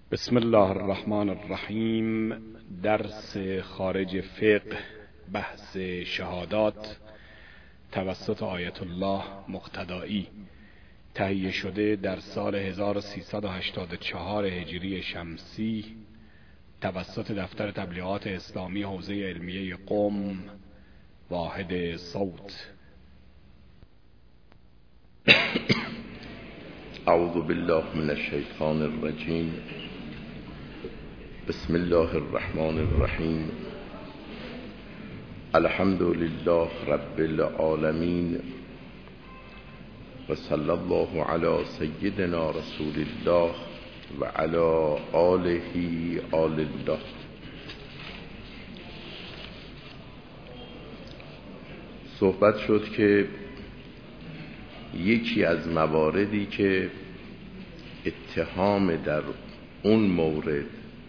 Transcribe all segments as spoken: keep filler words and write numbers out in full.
بسم الله الرحمن الرحیم. درس خارج فقه، بحث شهادات توسط آیت الله مقتدایی، تهیه شده در سال هزار و سیصد و هشتاد و چهار هجری شمسی توسط دفتر تبلیغات اسلامی حوزه علمیه قم، واحد صوت. اعوذ بالله من الشیطان الرجیم. بسم الله الرحمن الرحیم. الحمد لله رب العالمین و صلی الله علی سیدنا رسول الله و علی آله آل الله. صحبت شد که یکی از مواردی که اتهام در اون مورد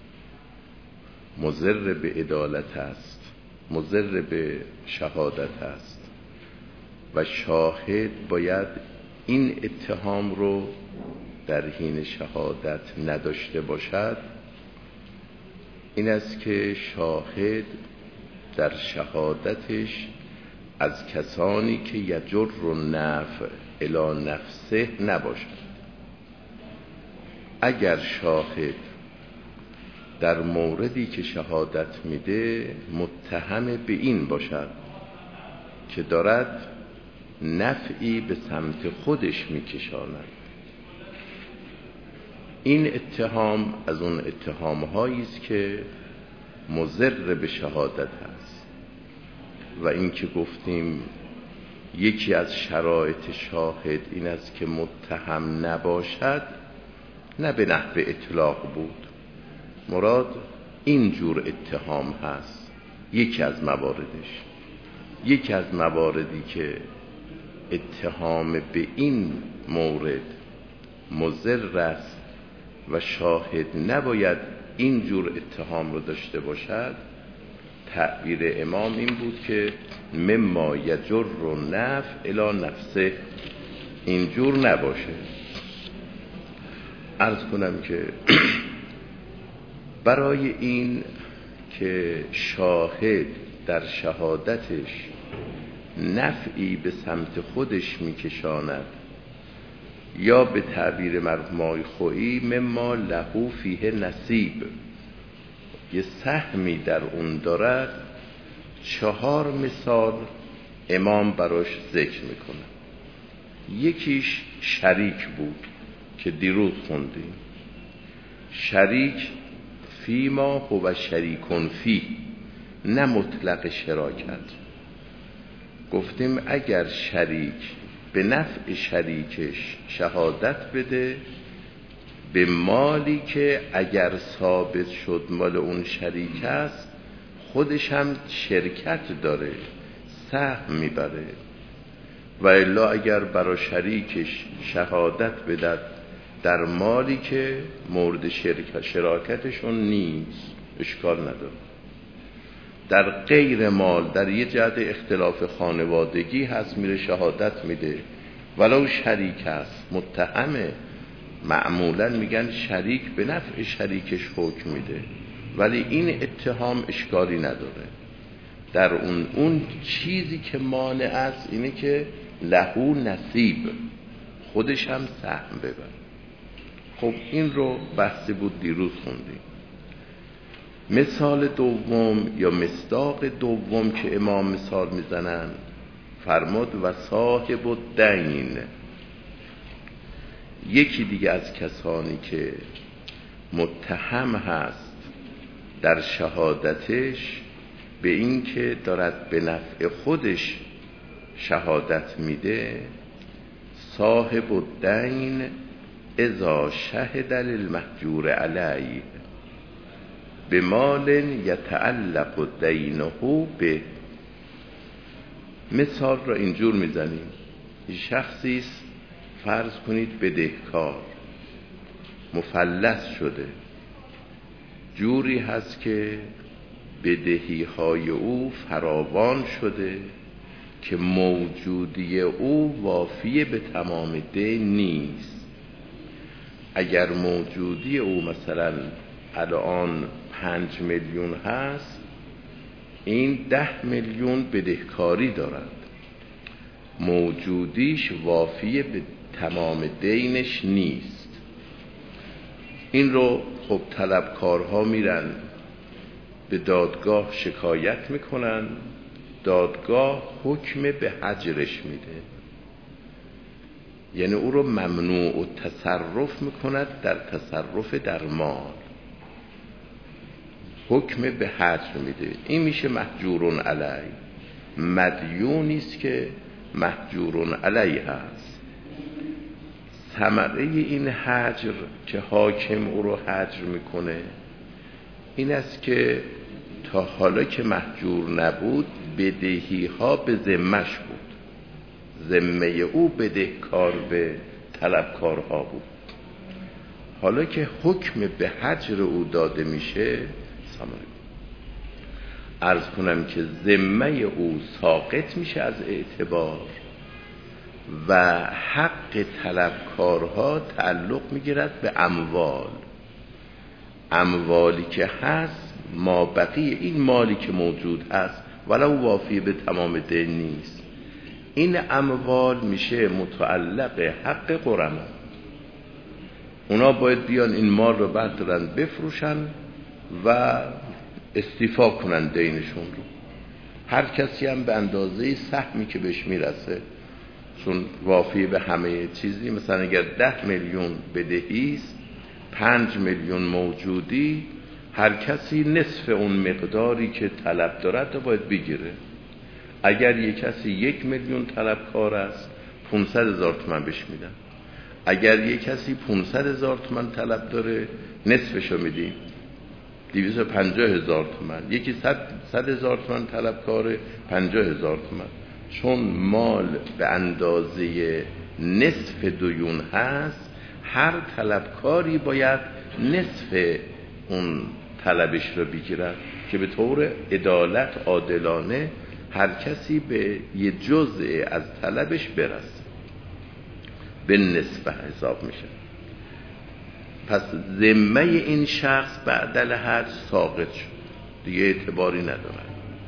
مضر به عدالت است، مضر به شهادت است و شاهد باید این اتهام رو در حین شهادت نداشته باشد، این است که شاهد در شهادتش از کسانی که یجر النفع الی نفسه نباشد. اگر شاهد در موردی که شهادت میده متهم به این باشد که دارد نفعی به سمت خودش میکشاند، این اتهام از اون اتهام‌هایی است که مضر به شهادت است. و این که گفتیم یکی از شرایط شاهد این است که متهم نباشد، نه به نحو اطلاق بود، مراد این جور اتهام هست. یکی از مواردش، یکی از مواردی که اتهام به این مورد مضر است و شاهد نباید این جور اتهام رو داشته باشد، تعبیر امام این بود که مما یجر النفع الی نفسه، اینجور نباشه. عرض کنم که برای این که شاهد در شهادتش نفعی به سمت خودش میکشاند یا به تعبیر مرحوم خویی مما له فیه نصیب، یه سهمی در اون دارد، چهار مثال امام براش ذکر میکنه. یکیش شریک بود که دیروز خوندیم، شریک فی ما هو شریکون فی، نه مطلق شراکت. گفتیم اگر شریک به نفع شریکش شهادت بده به مالی که اگر ثابت شد مال اون شریک است، خودش هم شرکت داره، سهم میبره. و الا اگر برای شریکش شهادت بدد در مالی که مورد شرکت شراکتشون نیست، اشکال نداره. در غیر مال، در یه جهت اختلاف خانوادگی هست، میره شهادت میده ولو شریک هست، متهمه، معمولا میگن شریک به نفع شریکش حکم میده، ولی این اتهام اشکالی نداره. در اون اون چیزی که مانع است اینه که لهو نصیب، خودش هم سهم ببر. خب این رو بحثی بود دیروز خوندیم. مثال دوم یا مصداق دوم که امام مثال میزنن، فرمود و صاحب الدین، یکی دیگه از کسانی که متهم هست در شهادتش به این که دارد به نفع خودش شهادت میده، صاحب الدین اذا شهد للمحجور علیه به مال یتعلق دینه به. مثال را اینجور میزنیم، شخصی است فرض کنید بدهکار، مفلس شده، جوری هست که بدهی های او فراوان شده که موجودی او وافی به تمام دین نیست. اگر موجودی او مثلا الان پنج میلیون هست، این ده میلیون بدهکاری دارد، موجودیش وافی به تمام دینش نیست. این رو خب طلبکارها میرن به دادگاه شکایت میکنن، دادگاه حکم به حجرش میده، یعنی او رو ممنوع و تصرف میکند در تصرف در مال، حکم به حجر میده. این میشه محجورون علی، مدیونیست که محجورون علی هست. ثمره این حجر که حاکم او رو حجر میکنه این است که تا حالا که محجور نبود بدهی ها به ذمه‌اش بود، ذمه او بدهکار به طلبکارها بود. حالا که حکم به حجر او داده میشه، عرض کنم که ذمه او ساقط میشه از اعتبار و حق طلبکارها تعلق میگیرد به اموال. اموالی که هست ما بقیه، این مالی که موجود هست ولو وافی به تمام دین نیست، این اموال میشه متعلق حق غرما. اونا باید بیان این مال رو بردارن بفروشن و استیفا کنن دینشون رو. هر کسی هم به اندازه سهمی که بهش میرسه، چون وافی به همه چیزی، مثلا اگر ده میلیون بدهیست، پنج میلیون موجودی، هر کسی نصف اون مقداری که طلب دارد رو باید بگیره. اگر یک کسی یک میلیون طلبکار است، پانصد هزار تومان بهش میدن. اگر یک کسی پانصد هزار تومان طلب داره، نصفشو میدیم، دویست و پنجاه هزار تومان. یکی صد هزار تومان طلبکاره، پنجاه هزار تومان. چون مال به اندازه نصف دیون هست، هر طلبکاری باید نصف اون طلبش رو بگیرد که به طور عدالت عادلانه هر کسی به یه جزء از طلبش برسه، به نصف حساب میشه. پس ذمه این شخص بعد الحج ساقط شد، دیگه اعتباری نداره.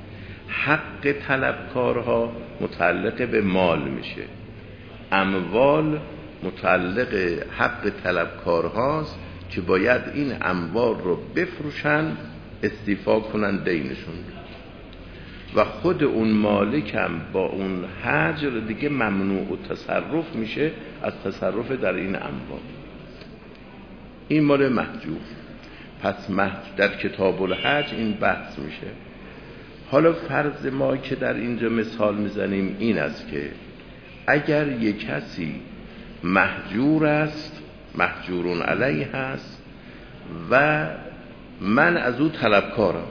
حق طلبکارها متعلق به مال میشه، اموال متعلق حق طلبکارهاست که باید این اموال رو بفروشن، استیفا کنن دینشون، و خود اون مالک هم با اون حجر دیگه ممنوع و تصرف میشه از تصرف در این اموال. این مال محجور. پس در کتاب الحج این بحث میشه. حالا فرض ما که در اینجا مثال میزنیم این است که اگر یک کسی محجور است، محجورون علیه هست و من از او طلبکارم،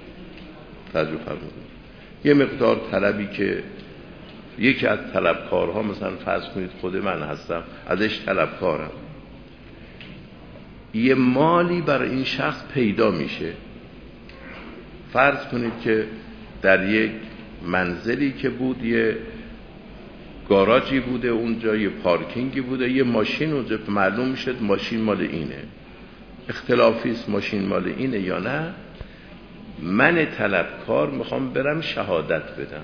توجه فرمودید، یه مقدار طلبی که یکی از طلبکارها، مثلا فرض کنید خود من هستم، ازش طلبکارم، یه مالی برای این شخص پیدا میشه. فرض کنید که در یک منزلی که بود یه گاراژی بوده، اونجا یه پارکینگی بوده، یه ماشین اونجا معلوم میشد ماشین مال اینه. اختلافی است ماشین مال اینه یا نه. من طلبکار میخوام برم شهادت بدم،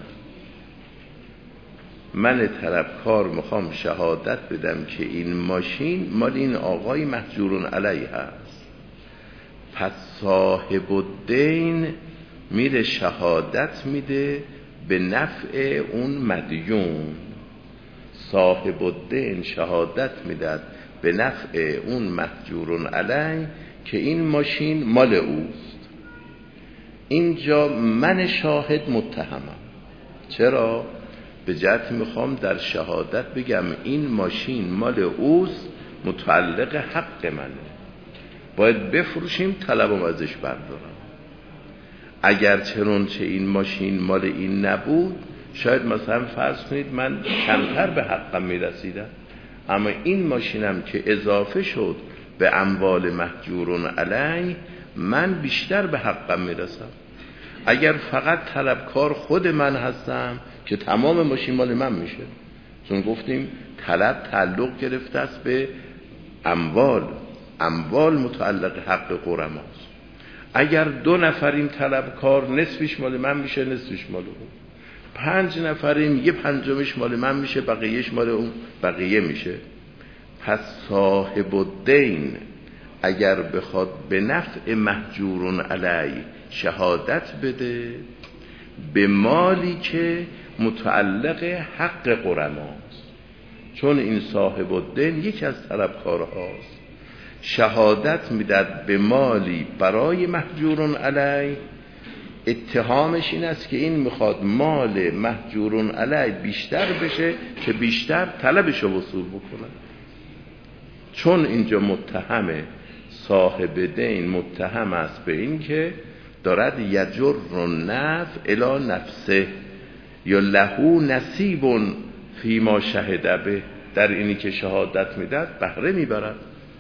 من طلبکار میخوام شهادت بدم که این ماشین مال این آقای محجورون علیه هست. پس صاحب الدین میره شهادت میده به نفع اون مدیون. صاحب الدین شهادت میداد به نفع اون محجورون علیه که این ماشین مال اوست. اینجا من شاهد متهمم. چرا؟ به جهت میخوام در شهادت بگم این ماشین مال اوست، متعلق حق منه، باید بفروشیم، طلبم ازش بردارم. اگر چنانچه این ماشین مال این نبود، شاید مثلا فرض کنید من کمتر به حقم میرسیدم، اما این ماشینم که اضافه شد به اموال محجورون علی، من بیشتر به حقم میرسم. اگر فقط طلبکار خود من هستم که تمام ماشین مال من میشه، چون گفتیم طلب تعلق گرفته است به اموال اموال متعلق حق غرماست. اگر دو نفریم طلبکار، نصفش مال من میشه، نصفش مال اون. پنج نفریم، یه پنجمش مال من میشه، بقیهش مال اون، بقیه میشه. پس صاحب الدین اگر بخواد به نفع محجورون علی شهادت بده به مالی که متعلق حق غرماست، چون این صاحب الدین یکی از طلبکارهاست، شهادت میداد به مالی برای محجورون علی. اتهامش این است که این میخواد مال محجورون علی بیشتر بشه که بیشتر طلبشو وصول بکنه. چون اینجا متهمه، صاحب دین متهم است به این که دارد یجر النفع الی نفسه یا لهو نصیب فیما شهد به، در اینی که شهادت میداد بهره میبرد.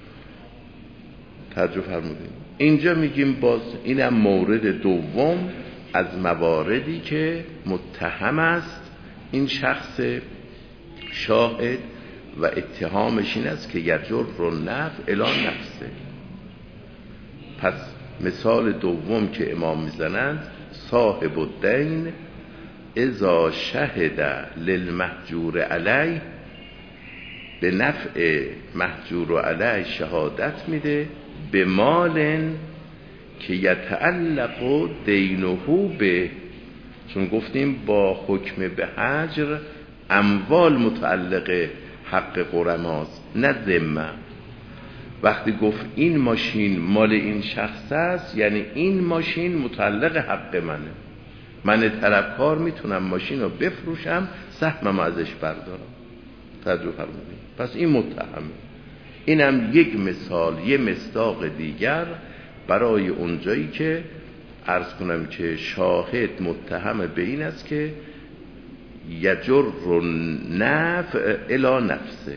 توجه فرمودین. اینجا میگیم باز اینم مورد دوم از مواردی که متهم است این شخص شاهد و اتهامش این است که یجر النفع الی نفسه. پس مثال دوم که امام میزنند، صاحب الدین اذا شهد للمحجور علی، به نفع محجور علی شهادت میده به مال که یتعلق دینه به، چون گفتیم با حکم به حجر اموال متعلق حق غرماست نه ذمه. وقتی گفت این ماشین مال این شخص است، یعنی این ماشین متعلق حق منه، من طلبکار میتونم ماشین رو بفروشم، سهمم ازش بردارم. توجه فرمودید. پس این متهمه. اینم یک مثال، یک مصداق دیگر برای اونجایی که عرض کنم که شاهد متهم به این است که یجر النفع الی نفسه،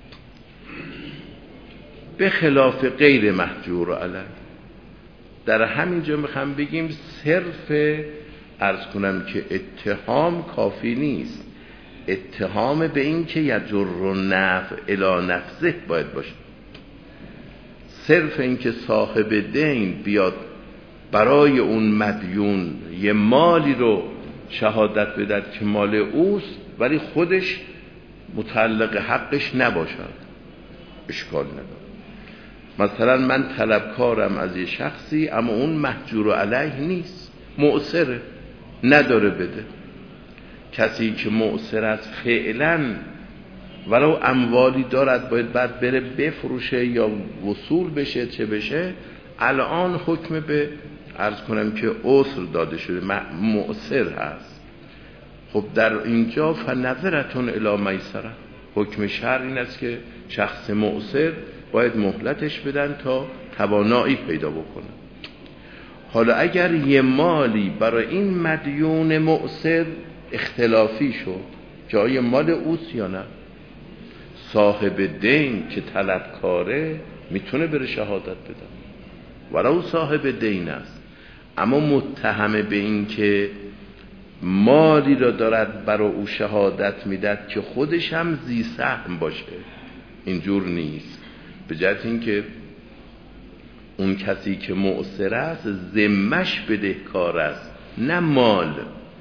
به خلاف غیر محجور علی. در همینجا میخوام بگیم صرف عرض کنم که اتهام کافی نیست، اتهام به این که یجر النفع الی نفسه باید باشه. صرف این که صاحب دین بیاد برای اون مدیون یه مالی رو شهادت بدهد که مال اوست ولی خودش متعلق حقش نباشد، اشکال نداره. مثلا من طلبکارم از یه شخصی اما اون محجور علیه نیست، معسره، نداره بده. کسی که معسر است فعلا ولو اموالی دارد باید بعد بره بفروشه یا وصول بشه چه بشه، الان حکم به عرض کنم که عسر داده شده، معسر هست. خب در اینجا فنظرتون الی میسره، حکم شرع این است که شخص معسر باید مهلتش بدن تا توانایی پیدا بکنه. حالا اگر یه مالی برای این مدیون معسر اختلافی شد که آیا مال اوست یا نه، صاحب دین که طلبکاره میتونه بره شهادت بده ولو صاحب دین است، اما متهمه به این که مالی را دارد برای او شهادت میداد که خودش هم ذی سهم باشه. اینجور نیست. به جهت این که اون کسی که معسر است ذمش بدهکار است نه مال،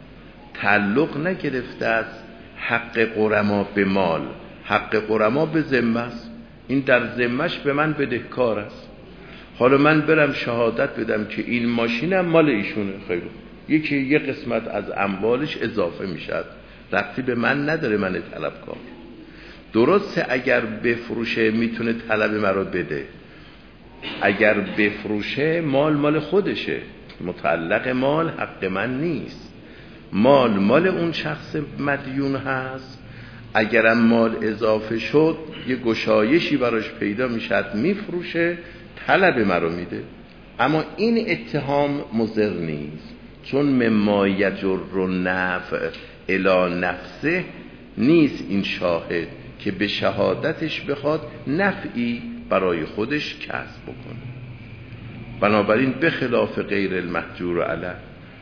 تعلق نگرفته است حق غرما به مال، حق غرما به ذمه است، این در ذمش به من بدهکار است. حالا من برم شهادت بدم که این ماشینم مال ایشونه، خیلی یکی یه قسمت از اموالش اضافه میشد، ربطی به من نداره، من طلبکار. درسته اگر بفروشه میتونه طلب مرا بده، اگر بفروشه مال مال خودشه، متعلق مال حق من نیست، مال مال اون شخص مدیون هست. اگرم مال اضافه شد یه گشایشی براش پیدا میشد میفروشه، طلب مرا میده. اما این اتهام مضر نیست، چون مما یجر النفع الی نفسه نیست این شاهد که به شهادتش بخواد نفعی برای خودش کسب بکنه. بنابراین به خلاف غیر المحجور علیه،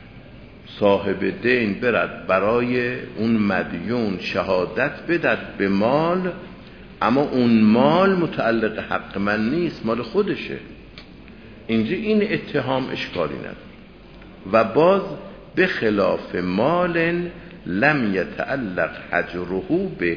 صاحب دین برد برای اون مدیون شهادت بدد به مال اما اون مال متعلق حق من نیست، مال خودشه. اینجا این اتهام اشکالی نداره. و باز به خلاف مال لم یتعلق حجره به،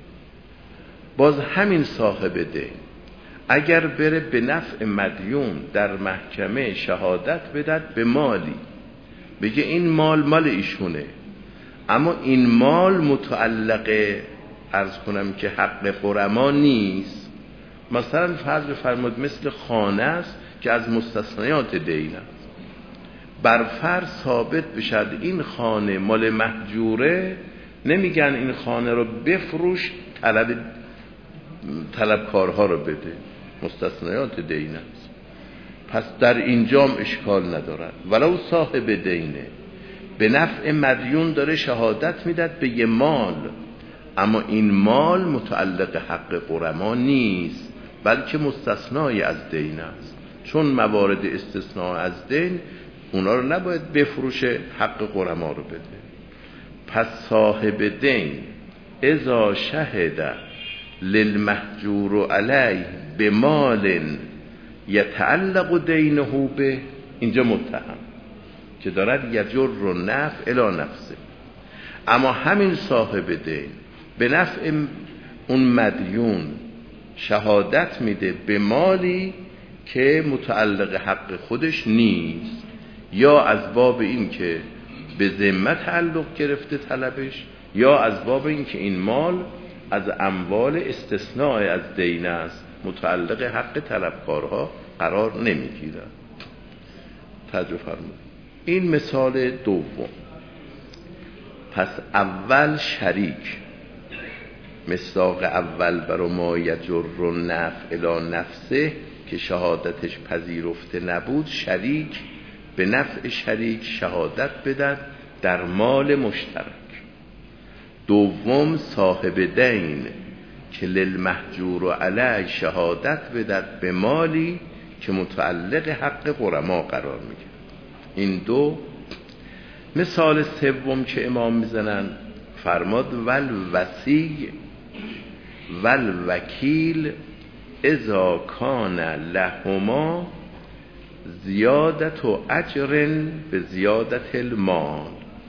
باز همین صاحب دین اگر بره به نفع مدیون در محکمه شهادت بدد به مالی، بگه این مال مال ایشونه، اما این مال متعلق عرض کنم که حق غرما نیست، مثلا فرض بفرمایید مثل خانه است که از مستثنیات دین است، بر فرض ثابت بشد این خانه مال مهجوره، نمیگن این خانه رو بفروش طلب طلبکارها رو بده، مستثنیات دین است. پس در اینجام اشکال ندارد، ولو صاحب دینه به نفع مدیون داره شهادت میداد به یه مال، اما این مال متعلق حق غرما نیست، بلکه مستثنای از دین است. چون موارد استثناء از دین اونا رو نباید بفروشه، حق غرما رو بده. پس صاحب دین اذا شهد للمحجور علیه به مال یتعلق دینه به، اینجا متهم که دارد یجر نفع الی نفسه، اما همین صاحب دین به نفع اون مدیون شهادت میده به مالی که متعلق حق خودش نیست، یا از باب این که به ذمه تعلق گرفته طلبش، یا از باب این که این مال از اموال استثناء از دین است، متعلق حق طلبکارها قرار نمیگیرد. توجه فرمایید. این مثال دوم. پس اول شریک، مصداق اول برای ما یجر نفع الی نفسه که شهادتش پذیرفته نبود، شریک به نفع شریک شهادت بدن در مال مشترک. دوم صاحب دین که للمحجور علیه شهادت بدن به مالی که متعلق حق غرما قرار میگیره. این دو. مثال سوم که امام میزنن فرماد ول وصی ول وکیل اذا کان لهما زیادت و اجر به زیادت المال.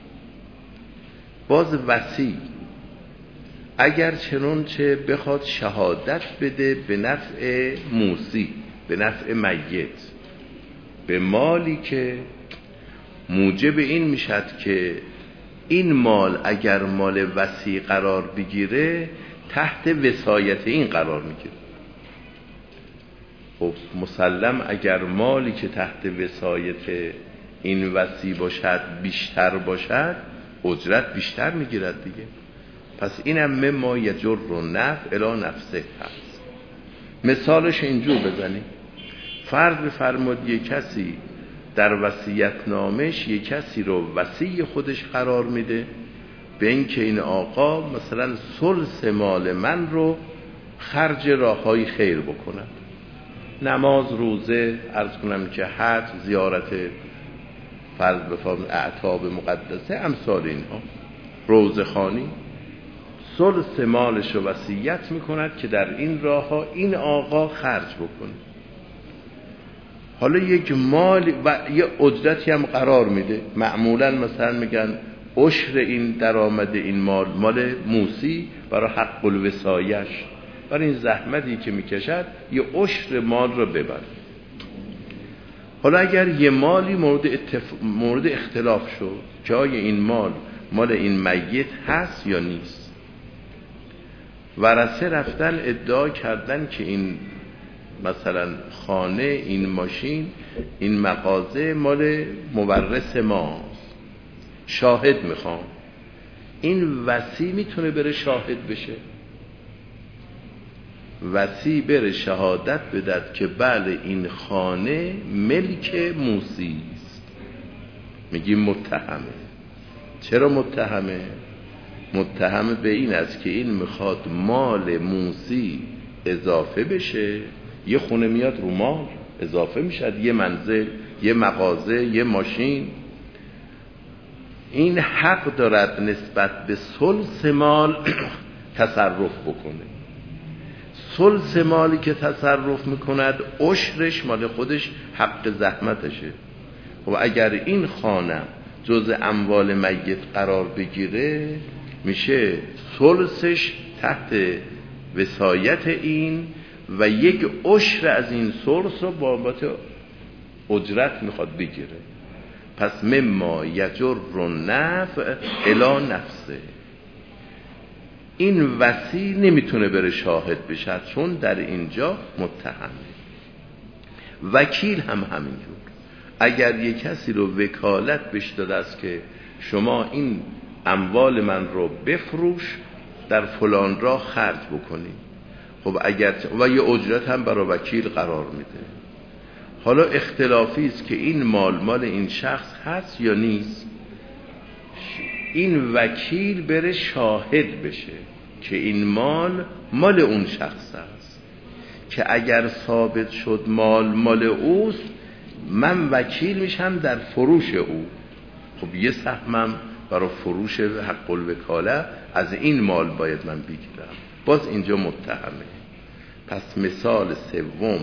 باز وصی اگر چنانچه بخواد شهادت بده به نفع موصی، به نفع میت، به مالی که موجب این میشد که این مال اگر مال وصی قرار بگیره تحت وصایت این قرار میگیره. خب مسلم اگر مالی که تحت وصایت این وصی باشد بیشتر باشد اجرت بیشتر میگیرد دیگه. پس اینم مما یجر نفع الی نفسه هست. مثالش اینجور بزنیم. فرض بفرمایید یک کسی در وصیت نامش یک کسی رو وصی خودش قرار میده به این که این آقا مثلا ثلث مال من رو خرج راههای خیر بکنند، نماز، روزه، عرض کنم که حج، زیارت فرض بفرمایید اعتاب مقدسه، امثال اینها، روزه خوانی، ثلث مالش رو وصیت میکند که در این راهها این آقا خرج بکنه. حالا یک مال و یه اجرتی هم قرار میده، معمولا مثلا میگن عشر این درآمد این مال مال موصی برای حق الوصایش، برای این زحمتی که میکشد یه عشر مال رو ببره. حالا اگر یه مالی مورد, اتف... مورد اختلاف شد که آیا این مال مال این میت هست یا نیست، ورثه رفتن ادعا کردن که این مثلا خانه، این ماشین، این مغازه مال مورث ماست، شاهد میخوام. این وصی میتونه بره شاهد بشه، وصی بره شهادت بدهد که بله این خانه ملک موصی است. میگیم متهمه. چرا متهمه؟ متهم به این است که این میخواد مال موصی اضافه بشه، یه خونه میاد رو مال اضافه میشد، یه منزل، یه مغازه، یه ماشین. این حق دارد نسبت به ثلث مال تصرف بکنه. ثلث مالی که تصرف میکند عشرش مال خودش حق زحمتشه. و اگر این خانه جز اموال میت قرار بگیره میشه ثلثش تحت وصایت این و یک عشر از این ثلث رو بابت اجرت میخواد بگیره. پس مما یجر النفع الی نفسه. این وصی نمیتونه بره شاهد بشه چون در اینجا متهمه. وکیل هم همینجور. اگر یک کسی رو وکالت بهش داده است که شما این اموال من رو بفروش در فلان راه خرج بکنی، خب اگر و یه اجرت هم برای وکیل قرار میده. حالا اختلافی است که این مال مال این شخص هست یا نیست. این وکیل بره شاهد بشه که این مال مال اون شخص است، که اگر ثابت شد مال مال اوست من وکیل میشم در فروش او. خب یه سهمم برای فروش حق الوکاله از این مال باید من بگیرم. باز اینجا متهمه. پس مثال سوم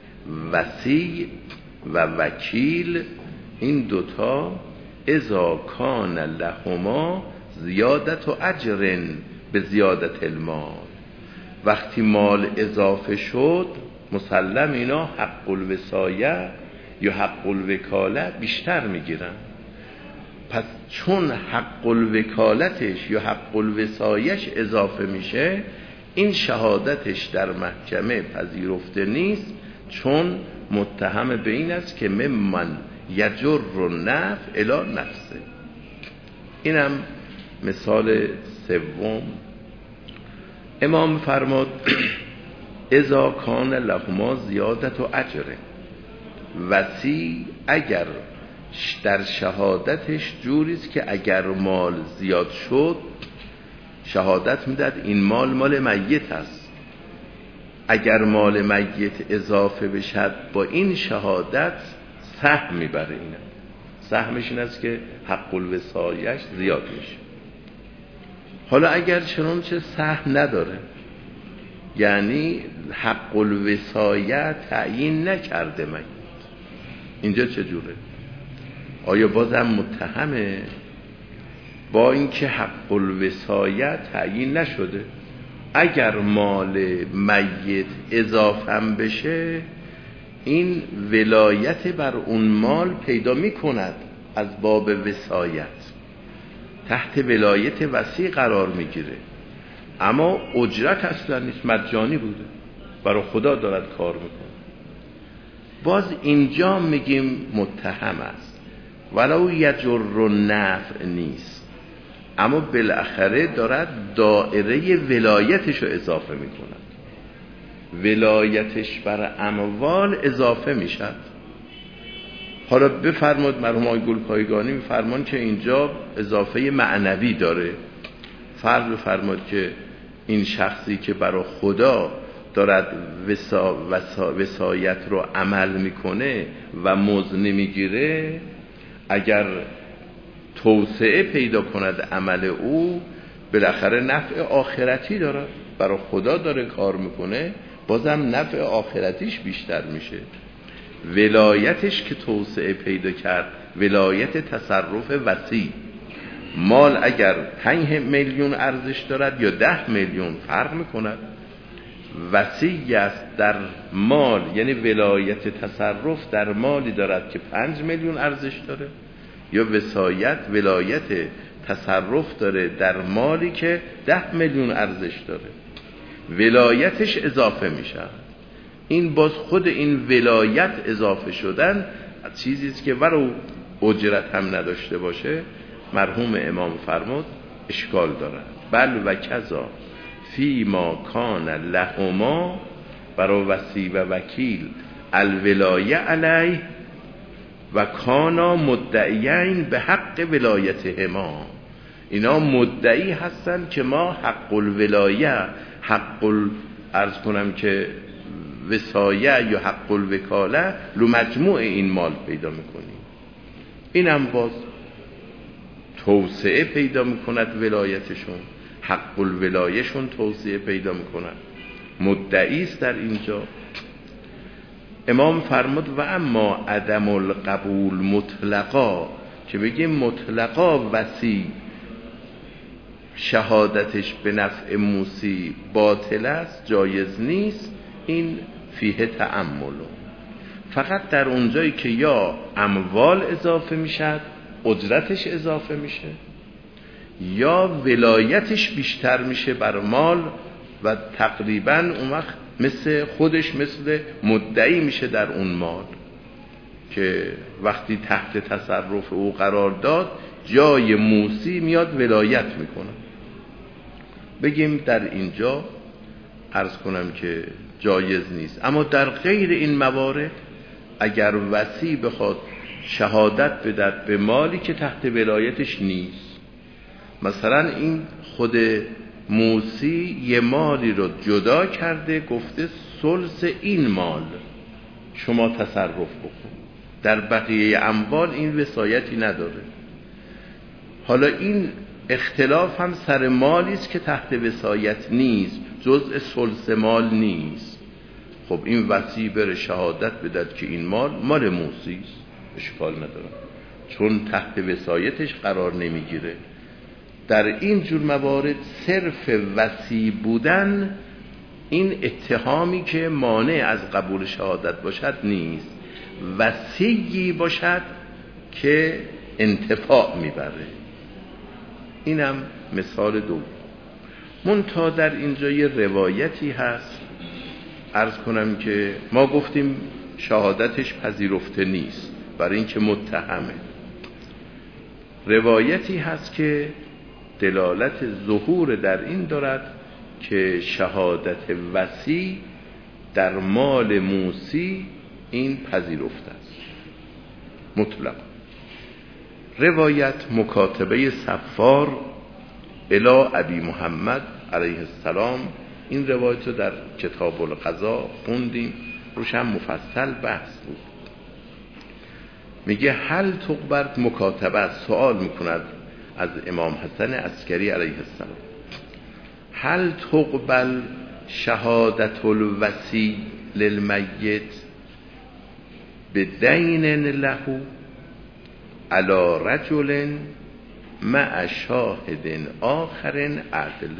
وصی و وکیل، این دوتا اذا کان لهما زیادت و اجر به زیادت المال، وقتی مال اضافه شد مسلم اینا حق الوصایه یا حق الوکاله بیشتر میگیرن. پس چون حق الوکالتش یا حق الوصایش اضافه میشه این شهادتش در محکمه پذیرفته نیست، چون متهم به این است که ممن یجر النفع الی نفسه. اینم مثال سوم. امام فرمود اذا کان لهما زیادت و اجر. وصی اگر در شهادتش جوریست که اگر مال زیاد شد شهادت میداد این مال مال میت است، اگر مال میت اضافه بشد با این شهادت سهم میبره. اینه سهمش این است که حق الوصایش زیاد میشه. حالا اگر چنانچه سهم نداره، یعنی حق الوصایه تعیین نکرده میت، اینجا چجوره؟ آیا بازم متهمه؟ با اینکه حق الوصایه تعیین نشده، اگر مال میت اضافه هم بشه این ولایت بر اون مال پیدا می کند، از باب وصایت تحت ولایت وصی قرار میگیره، اما اجرت اصلا نیست، مجانی بوده، برای خدا دارد کار میکنه. باز اینجا میگیم متهم است ولو یجر النفع نیست، اما بالاخره دارد دائره ولایتش رو اضافه میکنه، ولایتش بر اموال اضافه میشد. حالا بفرماد مرحوم آقای گلپایگانی میفرمان که اینجا اضافه معنوی داره. فرض بفرماد که این شخصی که برای خدا دارد وسا وسا وصایت رو عمل میکنه و مزد نمیگیره، اگر توسعه پیدا کند عمل او بالاخره نفع آخرتی داره، برای خدا داره کار میکنه، بازم نفع آخرتیش بیشتر میشه. ولایتش که توسعه پیدا کرد ولایت تصرف وسیع. مال اگر پنج میلیون ارزش دارد یا ده میلیون فرق میکند، وسیع است در مال، یعنی ولایت تصرف در مالی دارد که پنج میلیون ارزش داره، یا وصایت ولایت تصرف داره در مالی که ده میلیون ارزش داره، ولایتش اضافه میشه. این باز خود این ولایت اضافه شدن چیزی است که ولو اجرت هم نداشته باشه مرحوم امام فرمود اشکال دارد. بل و کذا فی ما کان لهما، برای وصی و وکیل الولایه علیه و کانا مدعیین به حق ولایتهما، اینا مدعی هستن که ما حق الولایه، حق ال... عرض کنم که وصایه یا حق الوکاله لو مجموع این مال پیدا میکنیم. این هم باز توسعه پیدا میکند ولایتشون، حق الولایهشون توسعه پیدا میکند. مدعی است در اینجا. امام فرمود و اما عدم القبول مطلقا، که بگیم مطلقا وصی شهادتش به نفع موسی باطل است، جایز نیست، این فیه تأمل. فقط در اونجایی که یا اموال اضافه میشد، اجرتش اضافه میشه، یا ولایتش بیشتر میشه بر مال و تقریبا اون وقت مثل خودش مثل مدعی میشه در اون مال، که وقتی تحت تصرف او قرار داد جای موسی میاد ولایت میکنه. بگیم در اینجا عرض کنم که جایز نیست. اما در غیر این موارد اگر وصی بخواد شهادت بدهد به مالی که تحت ولایتش نیست، مثلا این خود موسی یه مالی رو جدا کرده، گفته ثلث این مال شما تصرف بکن، در بقیه اموال این وصایتی نداره. حالا این اختلاف هم سر مالی است که تحت وصایت نیست، جزء ثلث مال نیست. خب این وصی بره شهادت بدهد که این مال مال موسی است، اشکال نداره، چون تحت وصایتش قرار نمیگیره. در این جور موارد صرف وصی بودن این اتهامی که مانع از قبول شهادت باشد نیست، وصیی باشد که انتفاع میبره. اینم مثال دوم. منتها در اینجا یه روایتی هست، عرض کنم که ما گفتیم شهادتش پذیرفته نیست برای اینکه متهمه. روایتی هست که دلالت ظهور در این دارد که شهادت وصی در مال موسی این پذیرفته است مطلق. روایت مکاتبه صفار الی ابی محمد علیه السلام، این روایت رو در کتاب القضا خوندیم، روش هم مفصل بحث بود. میگه هل تقبل مکاتبه، سوال میکند از امام حسن عسکری علیه السلام، هل تقبل شهادت الوصی للمیت بدین له علی رجل مع شاهد آخر عدل.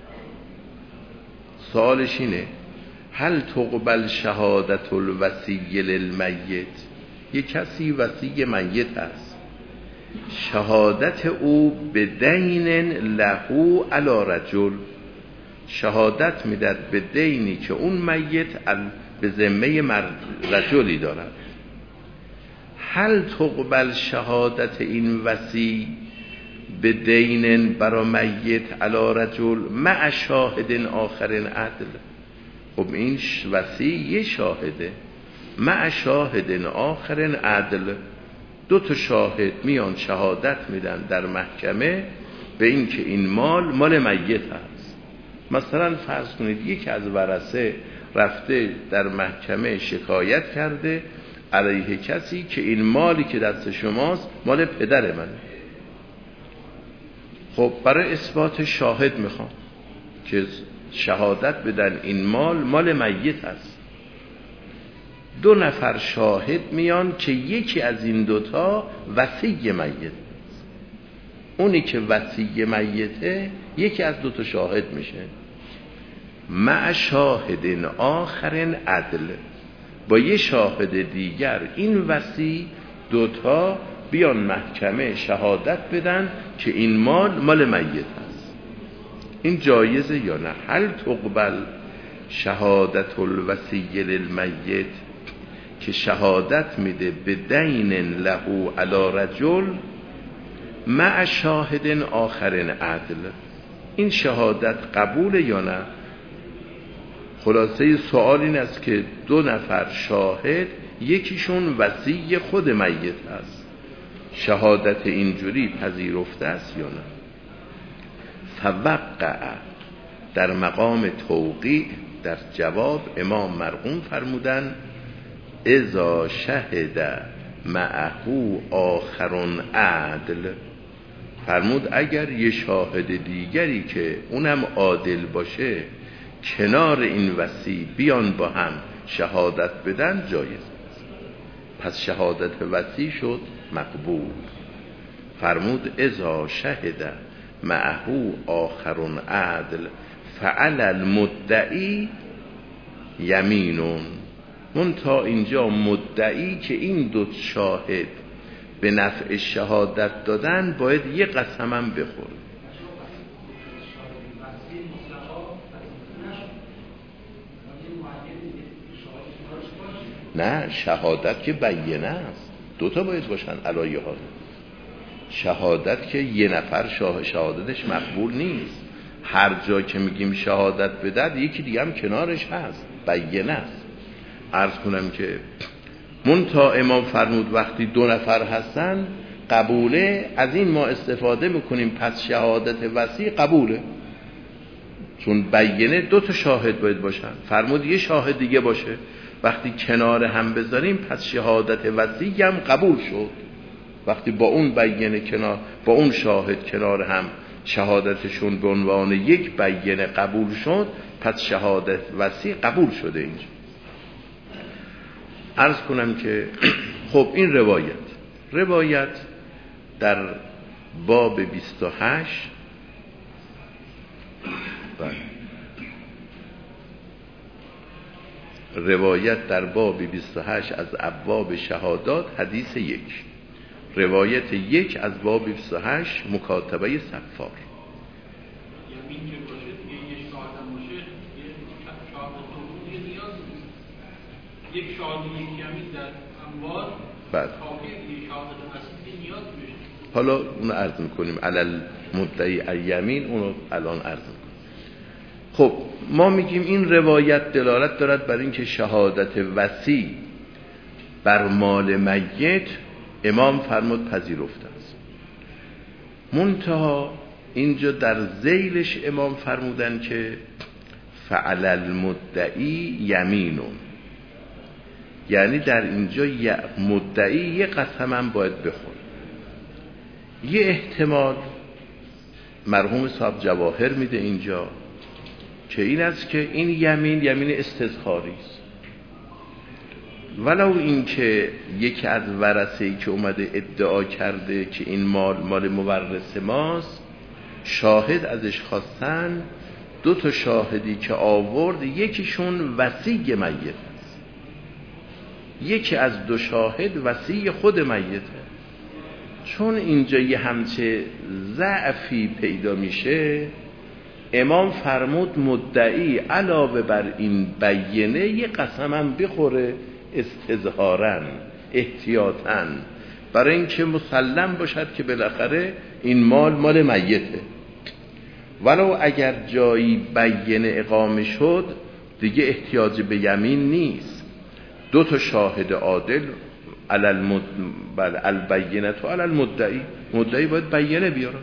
سوالش اینه هل تقبل شهادت الوصی للمیت، یک کسی وصی میت است، شهادت او به دین له علی رجل، شهادت میداد به دینی که اون میت به ذمه رجلی دارد. هل تقبل شهادت این وصی به دین برا میت علی رجل مع شاهد آخر عدل. خب این وصی یه شاهده، مع شاهد آخر عدل، دو تا شاهد میان شهادت میدن در محکمه به این که این مال مال میت هست. مثلا فرض کنید یکی از ورثه رفته در محکمه شکایت کرده علیه کسی که این مالی که دست شماست مال پدر منه. خب برای اثبات شاهد میخوام که شهادت بدن این مال مال میت هست. دو نفر شاهد میان که یکی از این دوتا وصی میت، اونی که وصی میته یکی از دوتا شاهد میشه، مع شاهد آخر عدل، با یه شاهد دیگر این وصی دوتا بیان محکمه شهادت بدن که این مال مال میت هست. این جایزه یا نه؟ هل تقبل شهادت الوصی للمیت، که شهادت میده به دین له علی رجل مع شاهد آخر عدل، این شهادت قبول یا نه؟ خلاصه سوال این است که دو نفر شاهد، یکیشون وصی خود میت هست، شهادت اینجوری پذیرفته است یا نه؟ فوقع، در مقام توقیع در جواب امام مرقوم فرمودن اذا شهد معه آخرون عدل، فرمود اگر یه شاهد دیگری که اونم عادل باشه کنار این وصی بیان با هم شهادت بدن جایز. پس شهادت وصی شد مقبول. فرمود اذا شهد معه آخرون عدل فعل المدعی یمینون. من تا اینجا مدعی که این دو شاهد به نفع شهادت دادن باید یه قسم هم بخوره. نه، شهادت که بیینه است، دوتا باید باشن علایه ها. شهادت که یه نفر شاه شهادتش مقبول نیست. هر جا که میگیم شهادت بدد یکی دیگه هم کنارش هست، بیینه است. عرض کنم که منتها امام فرمود وقتی دو نفر هستن قبوله، از این ما استفاده میکنیم پس شهادت وصی قبوله، چون بیینه دو تا شاهد باید باشن. فرمود یه شاهد دیگه باشه، وقتی کنار هم بذاریم پس شهادت وصی هم قبول شد. وقتی با اون بیینه کنار، با اون شاهد کنار هم شهادتشون به عنوان یک بیینه قبول شد، پس شهادت وصی قبول شده. اینجا عرض کنم که خب این روایت روایت در باب بیست و هشت روایت در باب بیست و هشت از ابواب شهادات حدیث یک، روایت یک از باب بیست و هشت مکاتبه صفار. یمین که باشه دیگه یک شاهد هم باشه یک شاهد دوم دیگه نیاز نیست. یک شاهد یک یمین در انبار کافی دیگه شاهد وصی نیاز میشه. حالا اونو عرض میکنیم علل مدعی الیمین، اونو الان عرض میکنیم. خب ما میگیم این روایت دلالت دارد بر اینکه شهادت وصی بر مال میت امام فرمود پذیرفته است. منتها اینجا در ذیلش امام فرمودن که فعل المدعی یمینون، یعنی در اینجا مدعی یه قسم هم باید بخوره. یه احتمال مرحوم صاحب جواهر میده اینجا که این است که این یمین یمین استظهاری است، ولو این که یکی از ورثه‌ای که اومده ادعا کرده که این مال مال مورث ماست، شاهد ازش خواستن، دو تا شاهدی که آورد یکیشون وصی میت است، یکی از دو شاهد وصی خود میته. چون اینجا یه همچه ضعفی پیدا میشه، امام فرمود مدعی علاوه بر این بیینه یه قسم هم بخوره استظهارن، احتیاطن، برای اینکه مسلم باشد که بالاخره این مال مال میته. ولو اگر جایی بیینه اقامه شد دیگه احتیاج به یمین نیست. دو تا شاهد عادل علی المد... بل البینه تو علی المدعی، مدعی باید بیینه بیاره.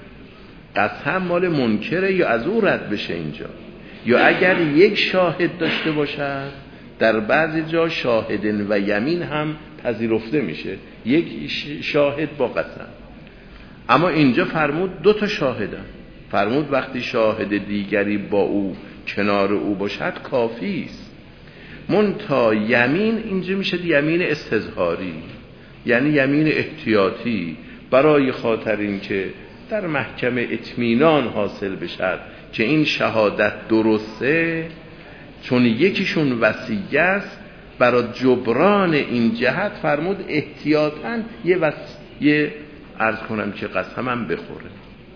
قسم مال منکره یا از او رد بشه اینجا، یا اگر یک شاهد داشته باشد در بعضی جا شاهد و یمین هم پذیرفته میشه، یک شاهد با قسم. اما اینجا فرمود دو تا شاهدن، فرمود وقتی شاهد دیگری با او کنار او باشد کافی است. منتها یمین اینجا میشه یمین استظهاری، یعنی یمین احتیاطی، برای خاطر اینکه در محکمه اطمینان حاصل بشد که این شهادت درسته، چون یکیشون وصیه است، برای جبران این جهت فرمود احتیاطاً یه وصیه عرض کنم که قسم هم بخوره.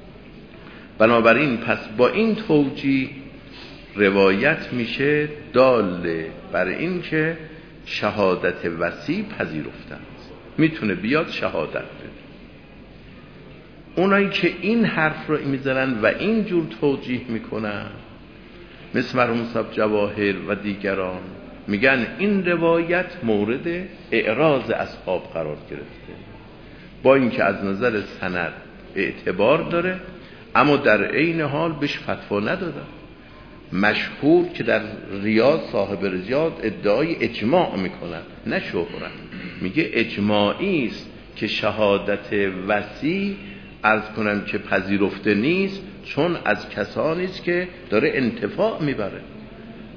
بنابراین پس با این توجیه روایت میشه داله بر این که شهادت وصی پذیرفتند، میتونه بیاد شهادت بده. اونایی که این حرف رو میزنن و اینجور توجیه میکنن مثل مرحوم صاحب جواهر و دیگران میگن این روایت مورد اعراض اصحاب قرار گرفته، با اینکه از نظر سند اعتبار داره اما در عین حال بهش فتوا ندادن. مشهور که در ریاض صاحب ریاض ادعای اجماع میکنن، نه شهرت، میگه اجماعی است که شهادت وصی عرض کنم که پذیرفته نیست، چون از کسانی است که داره انتفاع میبره.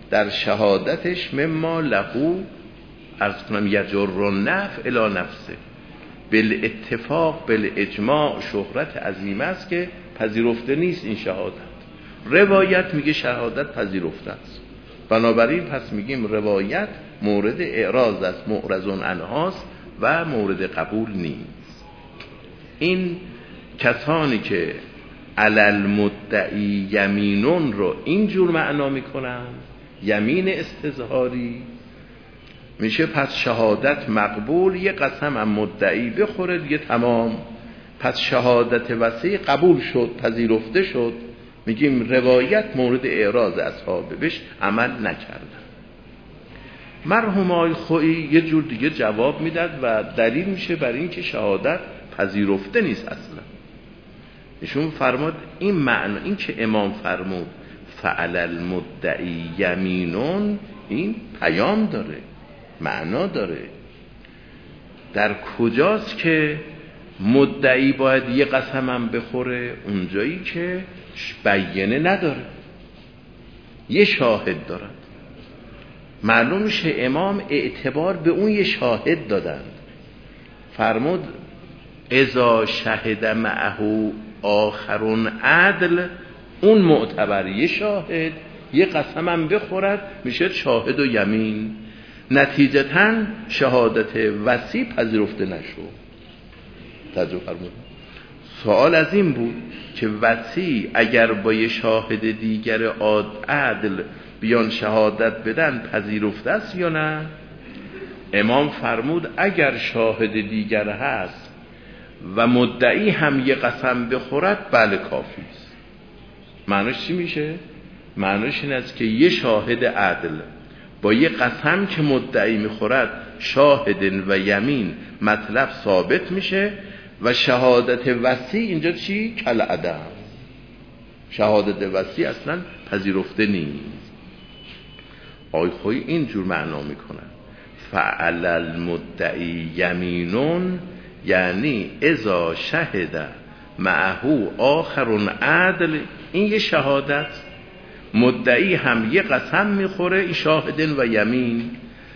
در شهادتش مما لهو عرض کنم یجر النفع الی نفسه، بالاتفاق بالاجماع شهرت عظیم است که پذیرفته نیست این شهادت. روایت میگه شهادت پذیرفته است، بنابراین پس میگیم روایت مورد اعراض است، معرض عنهاست و مورد قبول نیست. این کسانی که علل مدعی یمینون رو اینجور معنا میکنن، یمین استظهاری، میشه پس شهادت مقبول، یه قسم هم مدعی بخوره دیگه تمام، پس شهادت وصی قبول شد، پذیرفته شد. میگیم روایت مورد اعراض اصحابه، بهش عمل نکردن. مرحوم آقای خویی یه جور دیگه جواب میداد و دلیل میشه بر این که شهادت پذیرفته نیست اصلا. ایشون فرمود این معنی، این که امام فرمود فعل المدعی یمینون، این پیام داره، معنا داره. در کجاست که مدعی باید یه قسم هم بخوره؟ اونجایی که بیانه نداره، یه شاهد دارن. معلوم میشه امام اعتبار به اون یه شاهد دادند. فرمود اذا شهد معه آخرون عدل، اون معتبر، یه شاهد یه قسم هم بخورد میشه شاهد و یمین. نتیجتاً شهادت وصی پذیرفته نشد. توجه فرمود. سوال از این بود که وصی اگر با یه شاهد دیگر عدل بیان شهادت بدن پذیرفته است یا نه؟ امام فرمود اگر شاهد دیگر هست و مدعی هم یه قسم بخورد بله کافی است. معنیش چی میشه؟ معنیش این است که یه شاهد عدل با یه قسم که مدعی میخورد شاهد و یمین مطلب ثابت میشه و شهادت وصی اینجا چی؟ کل عدم، شهادت وصی اصلا پذیرفته نیست. آقای خویی اینجور معنا میکنن فعل المدعی یمینون، یعنی اذا شهد معه آخرون عدل، این یه شهادت، مدعی هم یه قسم میخوره، این شاهدن و یمین.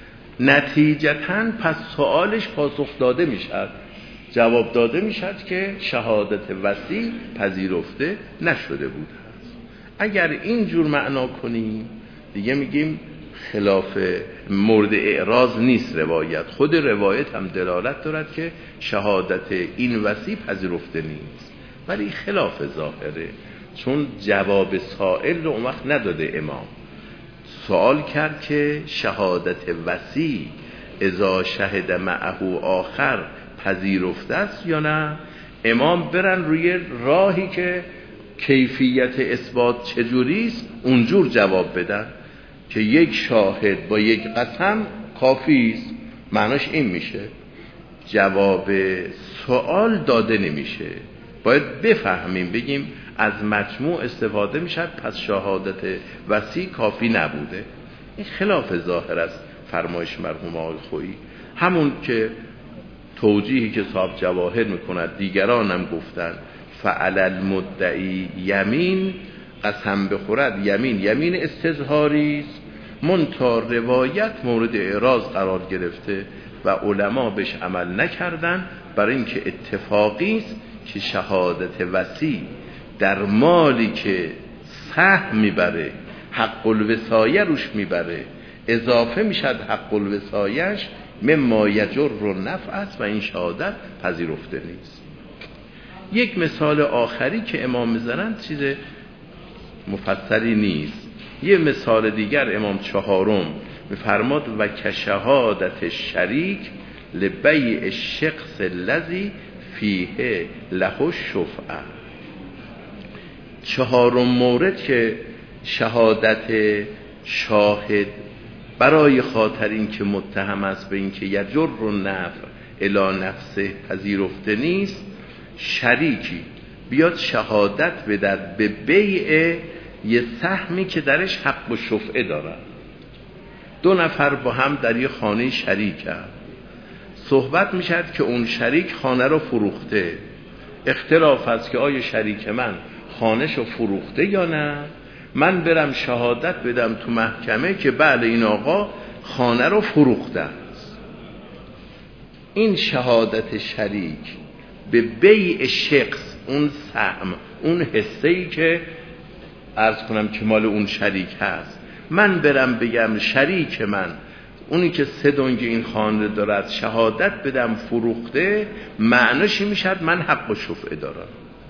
نتیجتاً پس سوالش پاسخ داده میشد، جواب داده میشد که شهادت وصی پذیرفته نشده بود هست. اگر اینجور معنا کنیم دیگه میگیم خلاف مورد اعراض نیست روایت. خود روایت هم دلالت دارد که شهادت این وصی پذیرفته نیست، ولی خلاف ظاهره، چون جواب سائل رو اون وقت نداده. امام سوال کرد که شهادت وصی اذا شهد معه آخر پذیرفته است یا نه؟ امام برن روی راهی که کیفیت اثبات چجوریست اونجور جواب بدن که یک شاهد با یک قسم کافی است. معناش این میشه جواب سوال داده نمیشه، باید بفهمیم، بگیم از مجموع استفاده میشد پس شهادت وصی کافی نبوده. این خلاف ظاهر است فرمایش مرحوم آقای خویی. همون که توجیهی که صاحب جواهر میکند دیگران هم گفتن فعل المدعی یمین، قسم بخورد یمین، یمین استظهاری است، منتها روایت مورد اعراض قرار گرفته و علما بهش عمل نکردن، برای اینکه اتفاقی است که شهادت وصی در مالی که سهم میبره، حق الوصایه روش میبره، اضافه میشد حق الوصایهش مما یجر النفع است و این شهادت پذیرفته نیست. یک مثال آخری که امام میزنند چیز مفصلی نیست. یه مثال دیگر امام چهارم میفرماد و کشهادت شریک لبیع الشخص الذی فیه له الشفعه. چهارم مورد که شهادت شاهد برای خاطر این که متهم است به این که یجر النفع الی نفسه پذیرفته نیست، شریکی بیاد شهادت بدهد به بیع یه سهمی که درش حق و شفعه دارد. دو نفر با هم در یه خانه شریک هست، صحبت میشد که اون شریک خانه رو فروخته، اختلاف است که آیا شریک من خانه‌شو فروخته یا نه. من برم شهادت بدم تو محکمه که بله این آقا خانه رو فروختن. این شهادت شریک به بیع شخص، اون سهم، اون حصه‌ای که عرض کنم که مال اون شریک هست، من برم بگم شریک من اونی که سه دنگ این خانه دارد شهادت بدم فروخته، معناش میشد من حق و شفعه دارم.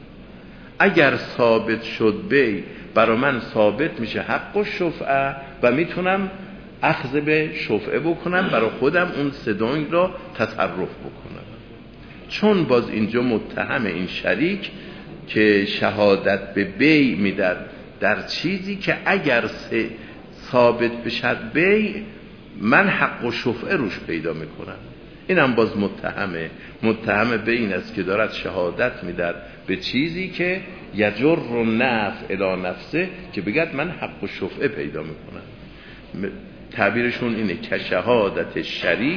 اگر ثابت شد بی، برای من ثابت میشه حق و شفعه و میتونم اخذ به شفعه بکنم، برای خودم اون سه دنگ را تصرف بکنم. چون باز اینجا متهم این شریک که شهادت به بی میداد در چیزی که اگر سه ثابت بشد بی، من حق و شفعه روش پیدا میکنم. اینم باز متهمه متهم به این است که دارد شهادت میداد به چیزی که یجر و نفع الی نفسه، که بگد من حق و شفعه پیدا میکنم. تعبیرشون اینه که شهادت شریک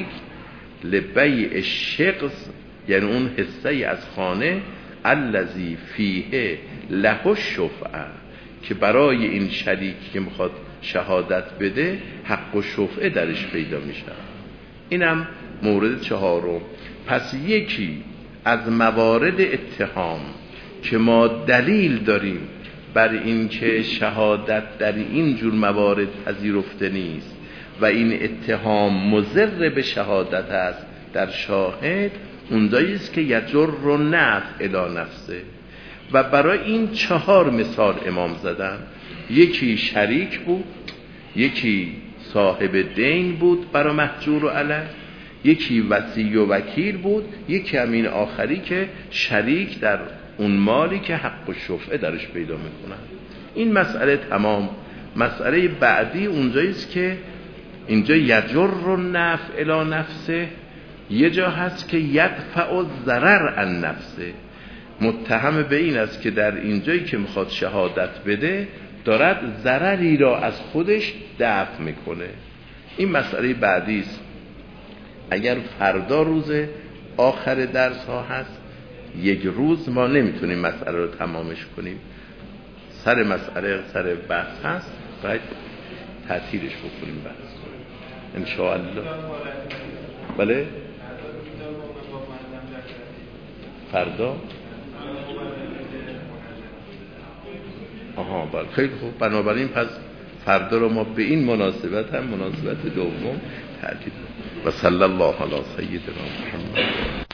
لبیع شخص، یعنی اون حصه از خانه الذی فیه له الشفعه، که برای این شریک که میخواد شهادت بده حق و شفعه درش پیدا میشه. اینم مورد چهارم. پس یکی از موارد اتهام که ما دلیل داریم بر این که شهادت در این جور موارد پذیرفته نیست و این اتهام مضر به شهادت است در شاهد، اونجایی است که یجر نفع الی نفسه. و برای این چهار مثال امام زدن. یکی شریک بود، یکی صاحب دین بود برای محجور و علیه، یکی وصی و وکیل بود، یکی همین آخری که شریک در اون مالی که حق و شفعه درش پیدا میکنن. این مسئله تمام. مسئله بعدی اونجاییست که اینجا یجر نفع الی نفسه، یه جا هست که یدفع ضرر عن نفسه. متهم به این است که در اینجایی که میخواد شهادت بده دارد ضرری را از خودش دفع میکنه. این مسئله بعدی است. اگر فردا روز آخر درس ها هست، یک روز ما نمیتونیم مسئله رو تمامش کنیم. سر مسئله سر بحث هست، باید تعطیلش بکنیم بحث انشاءالله. بله فردا. آها بله خیلی خوب. بنابراین پس فردا رو ما به این مناسبت هم مناسبت دوم تعطیل. و صلی الله علی سیدنا محمد.